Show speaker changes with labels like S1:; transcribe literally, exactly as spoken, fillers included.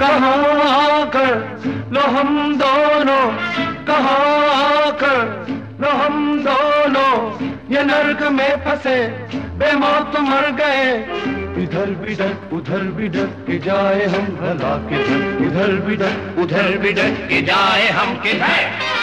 S1: कहाँ कर लो हम दोनों, कहाँ कर लो हम दोनों, ये नर्क में फंसे बेमौत मर गए। इधर भी डर उधर भी डर के जाए हम भला किधर, इधर भी डर
S2: उधर भी डर के जाए हम किधर।